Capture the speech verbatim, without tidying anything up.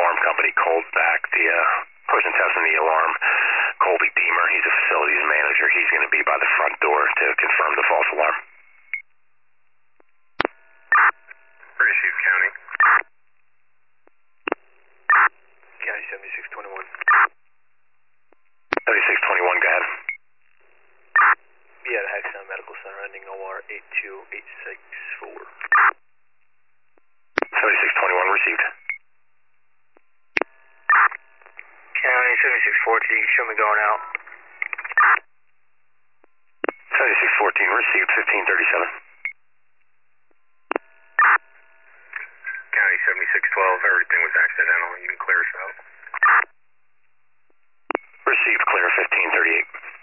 alarm company called back. The uh, person testing the alarm, Colby Deemer, he's a facilities manager. He's going to be by the front door to confirm the false alarm. Received, County. County seventy-six twenty-one. seventy-six twenty-one, go ahead. Be at a Hexham Medical Center ending O R eight two eight six four. seventy-six twenty-one received. County seventy-six fourteen, show me going out. seventy-six fourteen received, fifteen thirty-seven. County seventy-six twelve, everything was accidental. You can clear us out. Received, clear, fifteen thirty-eight.